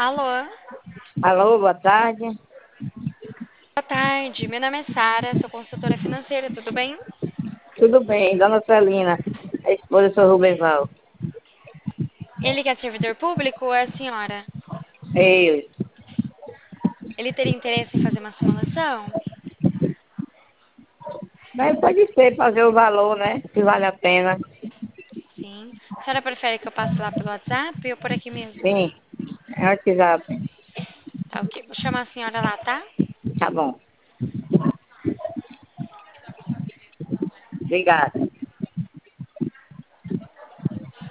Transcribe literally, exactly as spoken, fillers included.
Alô, Alô, boa tarde. boa tarde. Meu nome é Sara, sou consultora financeira, tudo bem? Tudo bem, dona Celina, a esposa do seu Rubenval. Ele que é servidor público ou é a senhora? Ele. Ele teria interesse em fazer uma simulação? Mas pode ser fazer o valor, né? Se vale a pena. Sim. A senhora prefere que eu passe lá pelo WhatsApp ou por aqui mesmo? Sim, é o WhatsApp. Tá ok. Vou chamar a senhora lá, tá? Tá bom. Obrigada.